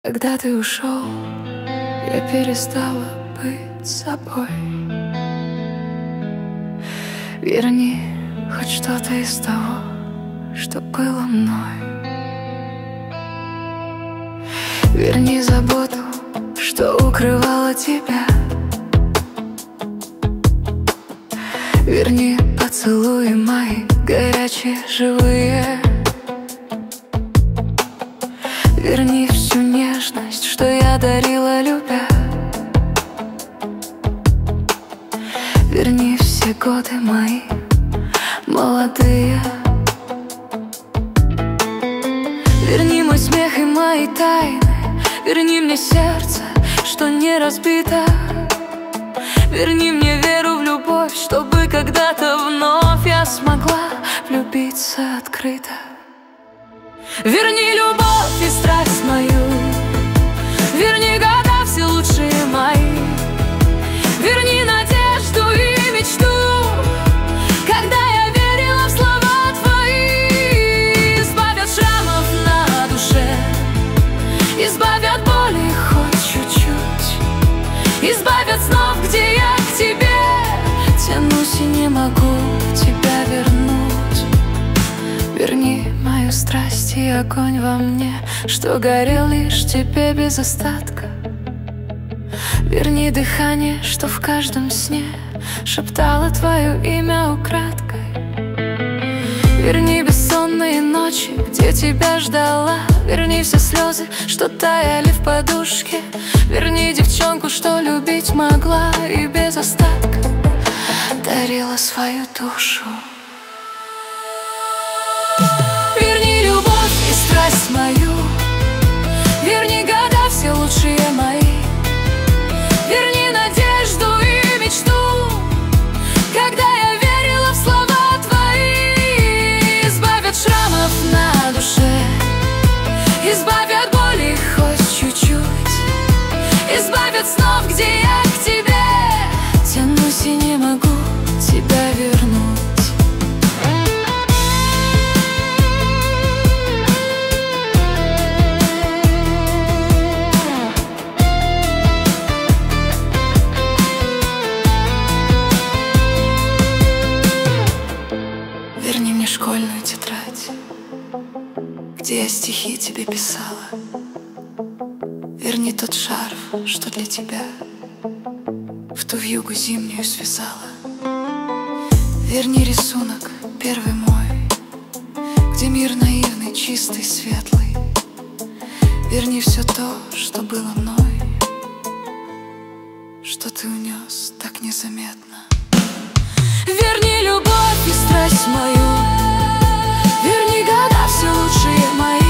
Когда ты ушел, я перестала быть собой. Верни хоть что-то из того, что было мной. Верни заботу, что укрывала тебя. Верни поцелуи мои, горячие, живые. Верни всю нежность, что я дарила, любя. Верни все годы мои, молодые. Верни мой смех и мои тайны. Верни мне сердце, что не разбито. Верни мне веру в любовь, чтобы когда-то вновь я смогла влюбиться открыто. Верни любовь и страсть мою. Верни года все лучшие мои. Верни надежду и мечту, когда я верила в слова твои. Избавь от шрамов на душе, избавь от боли хоть чуть-чуть. Избавь от снов, где я к тебе тянусь и не могу тебя вернуть. Верни мою страсть и огонь во мне, что горел лишь тебе без остатка. Верни дыхание, что в каждом сне шептало твое имя украдкой. Верни бессонные ночи, где тебя ждала. Верни все слезы, что таяли в подушке. Верни девчонку, что любить могла и без остатка дарила свою душу. Верни любовь и страсть мою. Верни года все лучшие мои. Верни надежду и мечту, когда я верила в слова твои. Избавь от шрамов на душе, избавь от боли хоть чуть-чуть. Избавь от снов, где я к тебе тянусь и не могу тебя вернуть. Верни мне школьную тетрадь, где я стихи тебе писала. Верни тот шарф, что для тебя в ту вьюгу зимнюю связала. Верни рисунок первый мой, где мир наивный, чистый, светлый. Верни все то, что было мной, что ты унес так незаметно. Верни любовь и страсть мою. Верни года все лучшие мои.